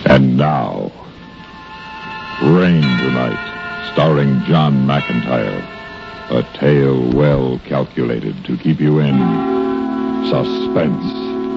And now, Rain Tonight, starring John McIntyre. A tale well calculated to keep you in suspense.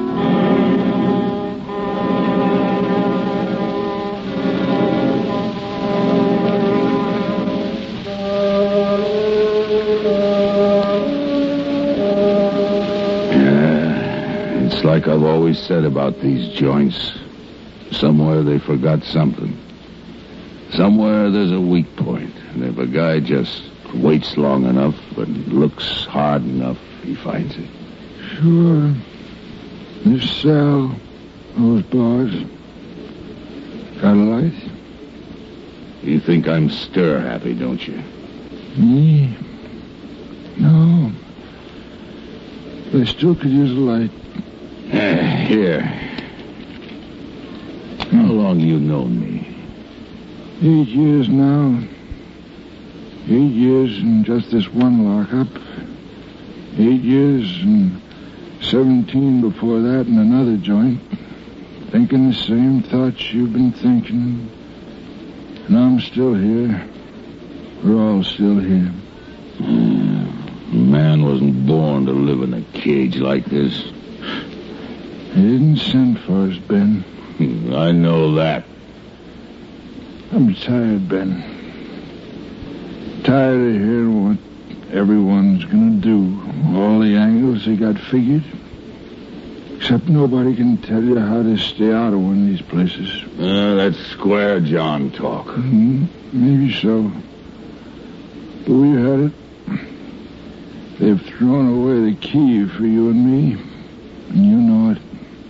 It's like I've always said about these joints. Somewhere they forgot something. Somewhere there's a weak point. And if a guy just waits long enough and looks hard enough, he finds it. Sure. This cell, those bars. Got a light? You think I'm stir-happy, don't you? Me? No. But I still could use a light. Here. How long you known me? 8 years now. 8 years in just this one lockup. 8 years and 17 before that in another joint. Thinking the same thoughts you've been thinking. And I'm still here. We're all still here. Man wasn't born to live in a cage like this. They didn't send for us, Ben. I know that. I'm tired, Ben. Tired of hearing what everyone's gonna do. All the angles they got figured. Except nobody can tell you how to stay out of one of these places. That's square John talk. Maybe so. But we had it. They've thrown away the key for you and me. And you know it.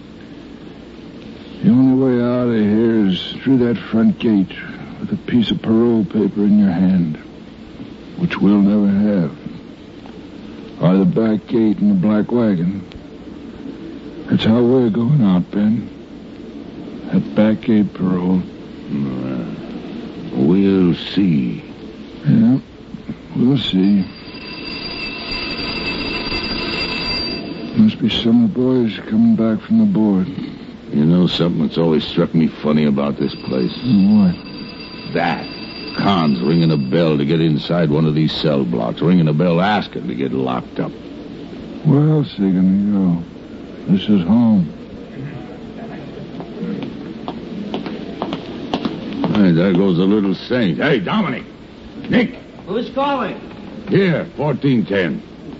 The only way out of here is through that front gate with a piece of parole paper in your hand, which we'll never have. Or the back gate in the black wagon. That's how we're going out, Ben. That back gate parole. We'll see. Yeah, we'll see. Must be some of the boys coming back from the board. You know something that's always struck me funny about this place? What? That. Khan's ringing a bell to get inside one of these cell blocks. Ringing a bell asking to get locked up. Where else are they gonna go? This is home. Hey, there goes the little saint. Hey, Dominic! Nick! Who's calling? Here, 1410.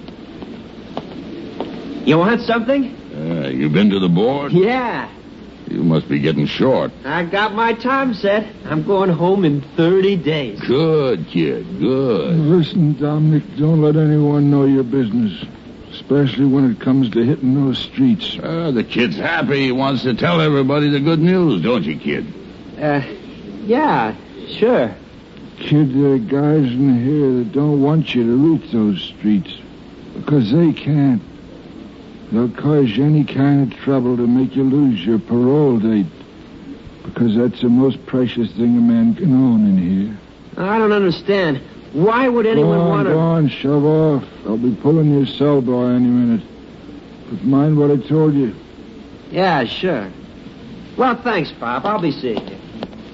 You want something? You been to the board? Yeah. You must be getting short. I got my time set. I'm going home in 30 days. Good, kid, good. Listen, Dominic, don't let anyone know your business. Especially when it comes to hitting those streets. The kid's happy. He wants to tell everybody the good news, don't you, kid? Yeah, sure. Kid, there are guys in here that don't want you to reach those streets. Because they can't. They'll cause you any kind of trouble to make you lose your parole date. Because that's the most precious thing a man can own in here. I don't understand. Why would anyone want to... Go on, shove off. I'll be pulling your cell door any minute. But mind what I told you. Yeah, sure. Well, thanks, Pop. I'll be seeing you.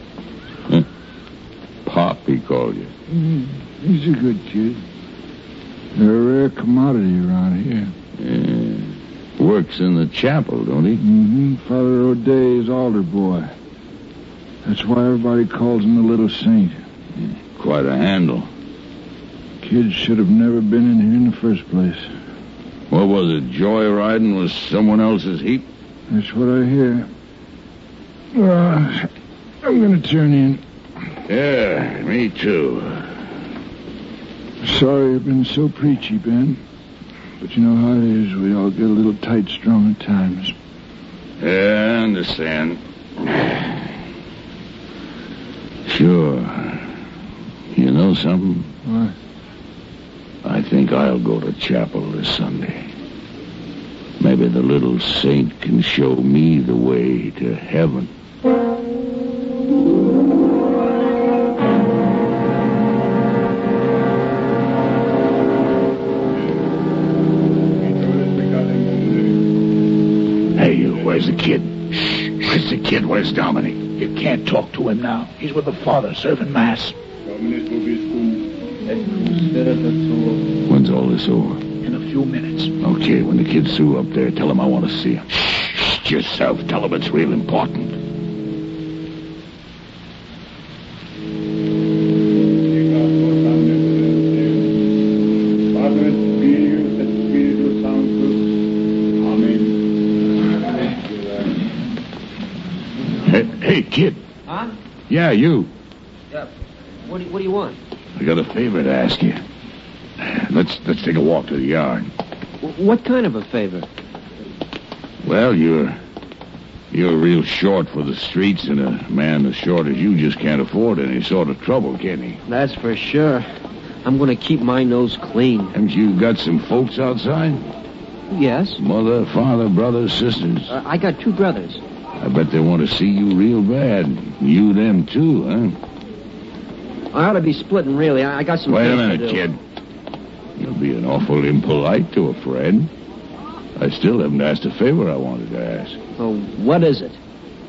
Pop, he called you. He's a good kid. They're a rare commodity around here. Yeah. Works in the chapel, don't he? Father O'Day's altar boy. That's why everybody calls him the little saint. Quite a handle. Kids should have never been in here in the first place. What was it, joyriding with someone else's heap? That's what I hear. I'm going to turn in. Yeah, me too. Sorry I've been so preachy, Ben. But you know how it is. We all get a little tight-strung at times. Yeah, I understand. Sure. You know something? What? I think I'll go to chapel this Sunday. Maybe the little saint can show me the way to heaven. Hey, where's the kid? Shh, where's the kid? Where's Dominic? You can't talk to him now. He's with the Father serving Mass. When's all this over? In a few minutes. Okay, when the kid's through up there, tell him I want to see him. Shh, yourself. Tell him it's real important. Hey, kid. Huh? Yeah, you. Yeah. What do you want? I got a favor to ask you. Let's take a walk to the yard. What kind of a favor? Well, you're real short for the streets, and a man as short as you just can't afford any sort of trouble, can he? That's for sure. I'm going to keep my nose clean. Haven't you got some folks outside? Yes. Mother, father, brothers, sisters? I got 2 brothers. I bet they want to see you real bad. You them too, huh? I ought to be splitting, really. I got some Wait a things to minute, do. kid. You're being awful impolite to a friend. I still haven't asked a favor I wanted to ask. Oh, what is it?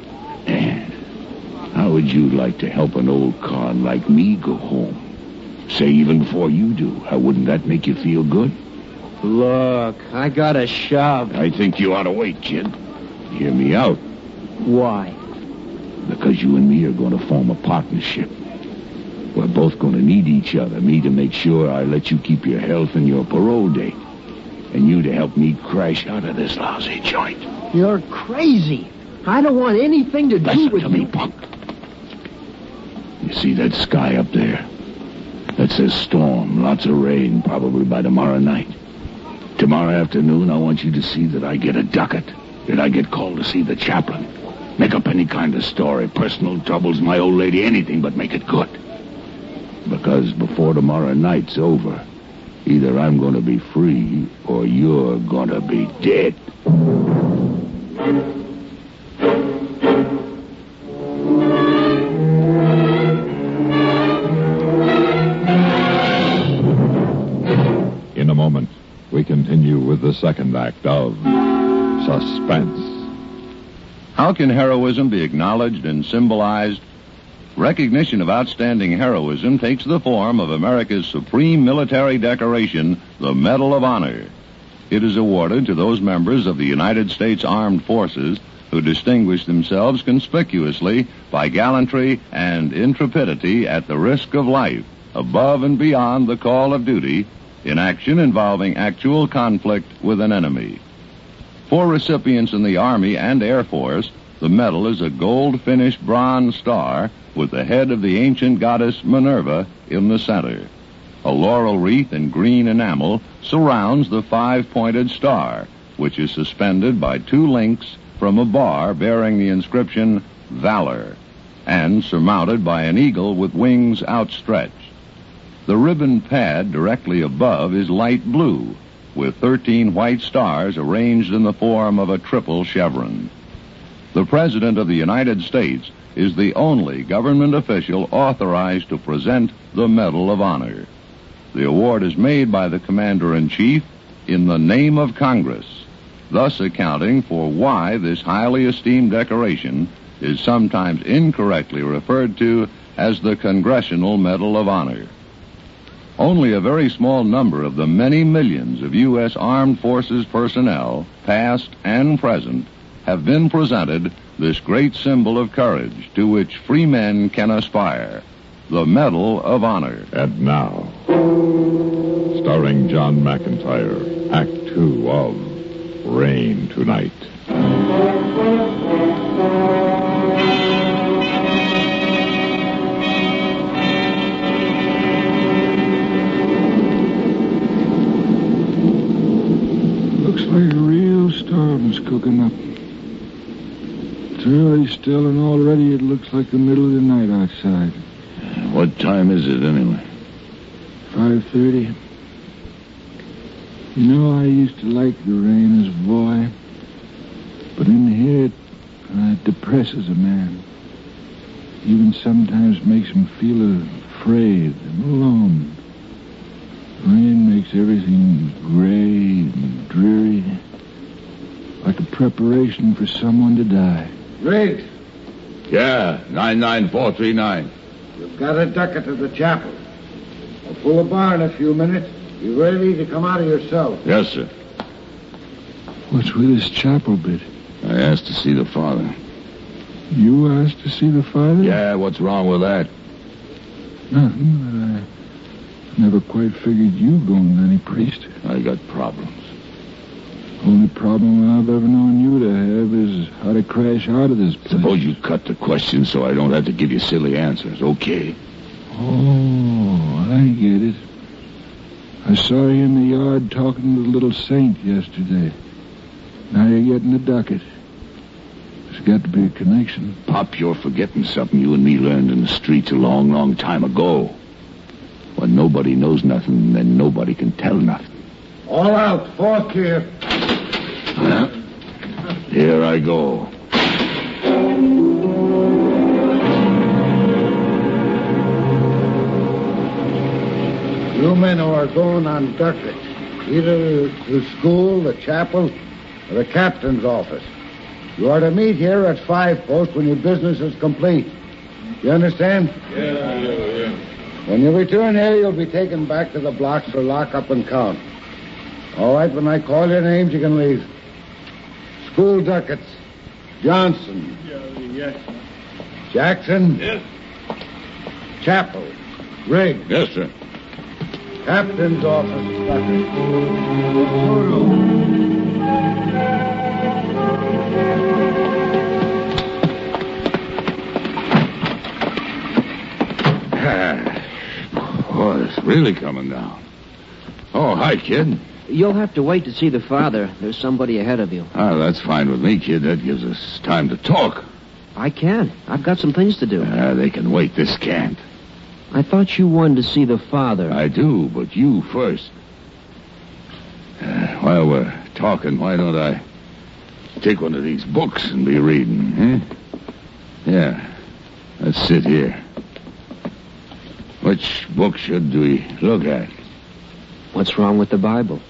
How would you like to help an old con like me go home? Say even before you do. How wouldn't that make you feel good? Look, I got a shove. I think you ought to wait, kid. Hear me out. Why? Because you and me are going to form a partnership. We're both going to need each other. Me to make sure I let you keep your health and your parole date. And you to help me crash out of this lousy joint. You're crazy. I don't want anything to do Listen with to me, punk. You see that sky up there? That says storm, lots of rain, probably by tomorrow night. Tomorrow afternoon, I want you to see that I get a ducat, that I get called to see the chaplain. Make up any kind of story, personal troubles, my old lady, anything, but make it good. Because before tomorrow night's over, either I'm going to be free or you're going to be dead. In a moment, we continue with the second act of Suspense. How can heroism be acknowledged and symbolized? Recognition of outstanding heroism takes the form of America's supreme military decoration, the Medal of Honor. It is awarded to those members of the United States Armed Forces who distinguish themselves conspicuously by gallantry and intrepidity at the risk of life, above and beyond the call of duty, in action involving actual conflict with an enemy. For recipients in the Army and Air Force, the medal is a gold-finished bronze star with the head of the ancient goddess Minerva in the center. A laurel wreath in green enamel surrounds the 5-pointed star, which is suspended by 2 links from a bar bearing the inscription Valor, and surmounted by an eagle with wings outstretched. The ribbon pad directly above is light blue, with 13 white stars arranged in the form of a triple chevron. The President of the United States is the only government official authorized to present the Medal of Honor. The award is made by the Commander-in-Chief in the name of Congress, thus accounting for why this highly esteemed decoration is sometimes incorrectly referred to as the Congressional Medal of Honor. Only a very small number of the many millions of U.S. Armed Forces personnel, past and present, have been presented this great symbol of courage to which free men can aspire, the Medal of Honor. And now, starring John McIntyre, Act 2 of Rain Tonight. Looks like a real storm's cooking up. It's early still, and already it looks like the middle of the night outside. What time is it, anyway? 5:30. You know, I used to like the rain as a boy. But in here, it depresses a man. Even sometimes makes him feel afraid and alone. Rain makes everything gray and dreary, like a preparation for someone to die. Riggs! Yeah, 99439. You've got to duck it to the chapel. I'll pull the bar in a few minutes. Be ready to come out of your cell. Yes, sir. What's with this chapel bit? I asked to see the father. You asked to see the father? Yeah, what's wrong with that? Nothing, but I never quite figured you'd go to any priest. I got problems. Only problem I've ever known you to have is how to crash out of this place. Suppose you cut the question so I don't have to give you silly answers, okay? Oh, I get it. I saw you in the yard talking to the little saint yesterday. Now you're getting a ducat. There's got to be a connection. Pop, you're forgetting something you and me learned in the streets a long, long time ago. When nobody knows nothing, then nobody can tell nothing. All out. Fourth gear. Well, here I go. You men who are going on ducat, either the school, the chapel, or the captain's office. You are to meet here at 5 post when your business is complete. You understand? Yeah. When you return here, you'll be taken back to the blocks for lockup and count. All right, when I call your names, you can leave. School ducats. Johnson. Yes. Jackson. Yes. Chapel. Riggs. Yes, sir. Captain's office ducat. Oh, it's really coming down. Oh, hi, kid. You'll have to wait to see the father. There's somebody ahead of you. Oh, that's fine with me, kid. That gives us time to talk. I can. I've got some things to do. They can wait. This can't. I thought you wanted to see the father. I do, but you first. While we're talking, why don't I take one of these books and be reading, huh? Yeah. Let's sit here. Which book should we look at? What's wrong with the Bible?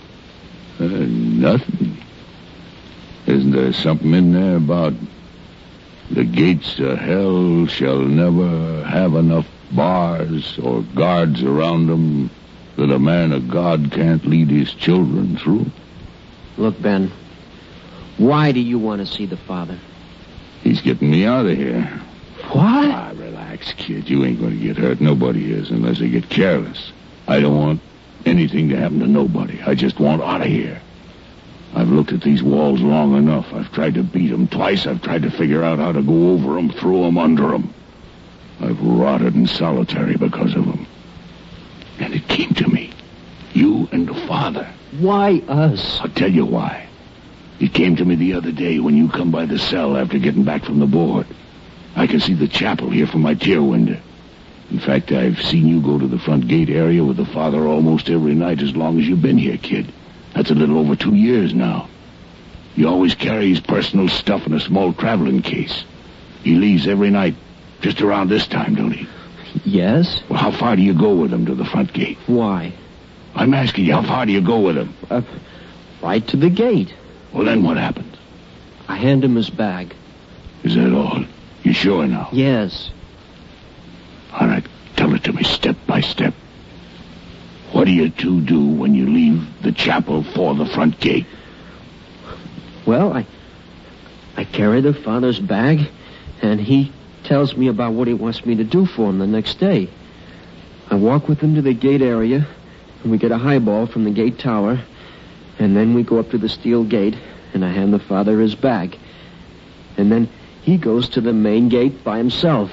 Nothing. Isn't there something in there about the gates of hell shall never have enough bars or guards around them that a man of God can't lead his children through? Look, Ben, why do you want to see the father? He's getting me out of here. What? Ah, relax, kid. You ain't going to get hurt. Nobody is unless they get careless. I don't want anything to happen to nobody. I just want out of here. I've looked at these walls long enough. I've tried to beat them twice. I've tried to figure out how to go over them, through them, under them. I've rotted in solitary because of them. And it came to me. You and the father. Why us? I'll tell you why. It came to me the other day when you come by the cell after getting back from the board. I can see the chapel here from my tier window. In fact, I've seen you go to the front gate area with the father almost every night as long as you've been here, kid. That's a little over 2 years now. He always carries personal stuff in a small traveling case. He leaves every night just around this time, don't he? Yes. Well, how far do you go with him to the front gate? Why? I'm asking you, how far do you go with him? Right to the gate. Well, then what happens? I hand him his bag. Is that all? You sure now? Yes. All right, tell it to me step by step. What do you two do when you leave the chapel for the front gate? Well, I carry the father's bag, and he tells me about what he wants me to do for him the next day. I walk with him to the gate area, and we get a highball from the gate tower, and then we go up to the steel gate, and I hand the father his bag. And then he goes to the main gate by himself.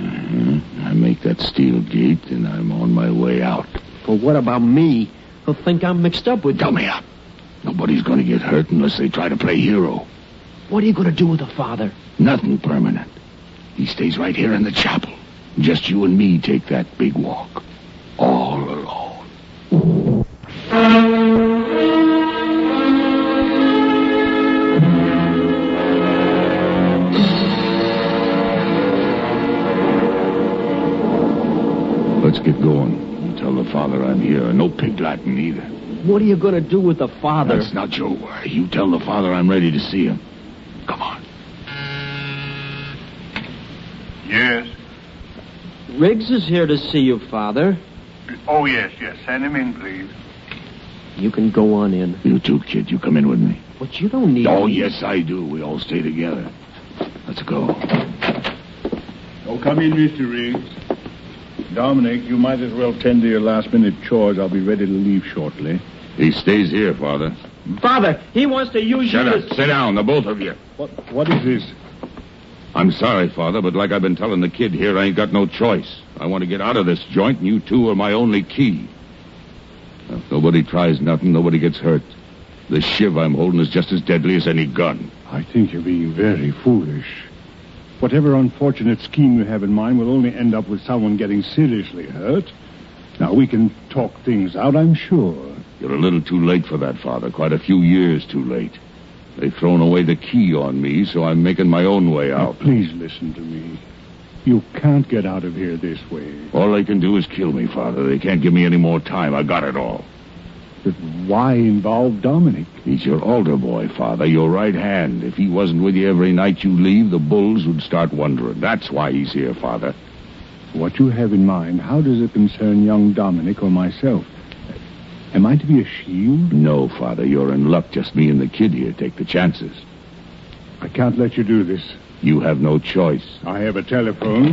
I make that steel gate, and I'm on my way out. Well, what about me? He'll think I'm mixed up with you. Tell me up. Nobody's going to get hurt unless they try to play hero. What are you going to do with the father? Nothing permanent. He stays right here in the chapel. Just you and me take that big walk. All alone. Let's get going. Tell the father I'm here. No pig Latin either. What are you going to do with the father? That's not your worry. You tell the father I'm ready to see him. Come on. Yes. Riggs is here to see you, Father. Oh, yes. Send him in, please. You can go on in. You too, kid. You come in with me. But you don't need Oh, me. yes, I do. We all stay together. Let's go. Oh, come in, Mr. Riggs. Dominic, you might as well tend to your last-minute chores. I'll be ready to leave shortly. He stays here, Father. Father, he wants to use Shut you up. Sit down, the both of you. What is this? I'm sorry, Father, but like I've been telling the kid here, I ain't got no choice. I want to get out of this joint, and you two are my only key. If nobody tries nothing, nobody gets hurt. The shiv I'm holding is just as deadly as any gun. I think you're being very foolish. Whatever unfortunate scheme you have in mind will only end up with someone getting seriously hurt. Now, we can talk things out, I'm sure. You're a little too late for that, Father. Quite a few years too late. They've thrown away the key on me, so I'm making my own way out. Now, please listen to me. You can't get out of here this way. All they can do is kill me, Father. They can't give me any more time. I got it all. But why involve Dominic? He's your altar boy, Father, your right hand. If he wasn't with you every night you leave, the bulls would start wondering. That's why he's here, Father. What you have in mind, how does it concern young Dominic or myself? Am I to be a shield? No, Father, you're in luck. Just me and the kid here take the chances. I can't let you do this. You have no choice. I have a telephone.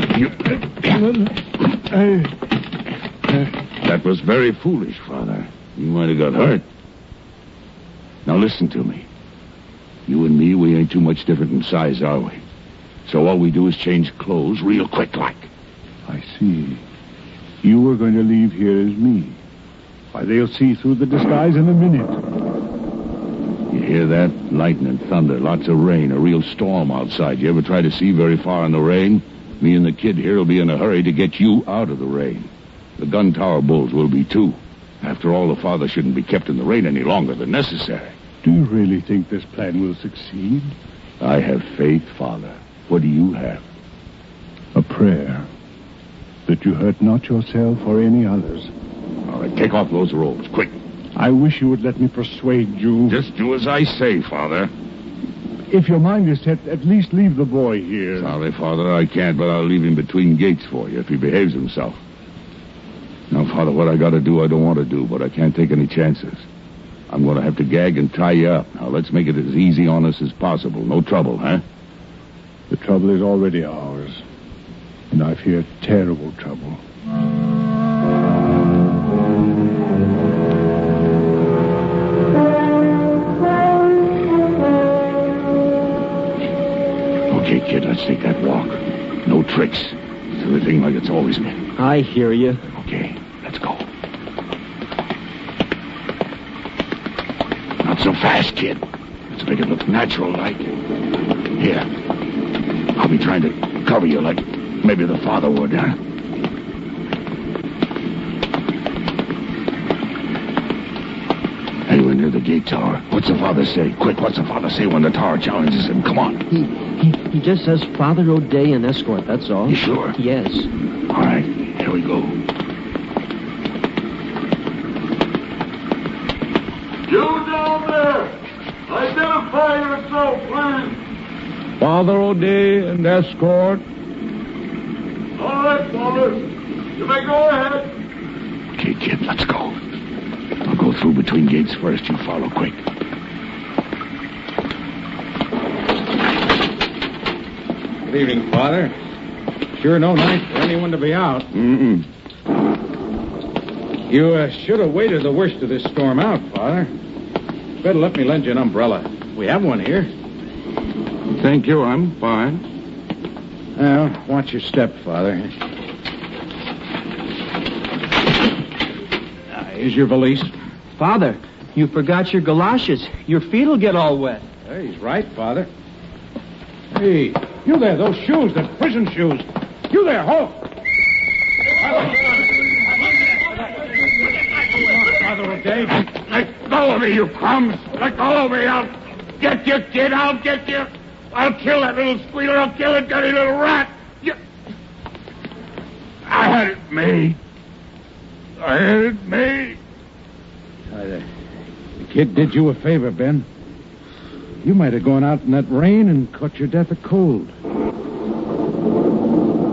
That was very foolish, Father. You might have got hurt. Now listen to me. You and me, we ain't too much different in size, are we? So all we do is change clothes real quick like. I see. You were going to leave here as me. Why, they'll see through the disguise in a minute. You hear that? Lightning, thunder, lots of rain, a real storm outside. You ever try to see very far in the rain? Me and the kid here will be in a hurry to get you out of the rain. The gun tower bulls will be too. After all, the father shouldn't be kept in the rain any longer than necessary. Do you really think this plan will succeed? I have faith, Father. What do you have? A prayer. That you hurt not yourself or any others. All right, take off those robes, quick. I wish you would let me persuade you. Just do as I say, Father. If your mind is set, at least leave the boy here. Sorry, Father, I can't, but I'll leave him between gates for you if he behaves himself. Now, Father, what I got to do, I don't want to do, but I can't take any chances. I'm going to have to gag and tie you up. Now, let's make it as easy on us as possible. No trouble, huh? The trouble is already ours. And I fear terrible trouble. Okay, kid, let's take that walk. No tricks. It's everything like it's always been. I hear you. Okay, let's go. Not so fast, kid. Let's make it look natural like. Here. I'll be trying to cover you like maybe the father would, huh? Hey, we're near the gate tower. What's the father say? Quick, what's the father say when the tower challenges him? Come on. He just says Father O'Day and escort, that's all. You sure? Yes. All right, here we go. You down there! Identify yourself, please! Father O'Day and escort. All right, Father. You may go ahead. Okay, kid, let's go. I'll go through between gates first. You follow quick. Good evening, Father. Sure no night for anyone to be out. Mm-mm. You should have waited the worst of this storm out, Father. Better let me lend you an umbrella. We have one here. Thank you, I'm fine. Well, watch your step, Father. Here's your valise. Father, you forgot your galoshes. Your feet will get all wet. He's right, Father. Hey, you there, those shoes, the prison shoes. You there, halt! Father O'Day. Let go of me, you crumbs! Let go of me! I'll get you, kid! I'll get you! I'll kill that little squealer! I'll kill that dirty little rat! I had it made. I had it made. The kid did you a favor, Ben. You might have gone out in that rain and caught your death of cold.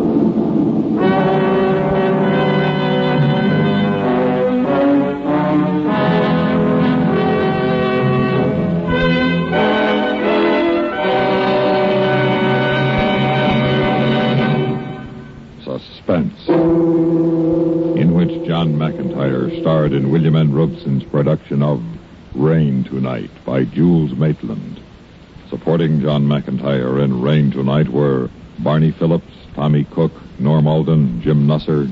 William N. Robson's production of Rain Tonight by Jules Maitland. Supporting John McIntyre in Rain Tonight were Barney Phillips, Tommy Cook, Norm Alden, Jim Nusser,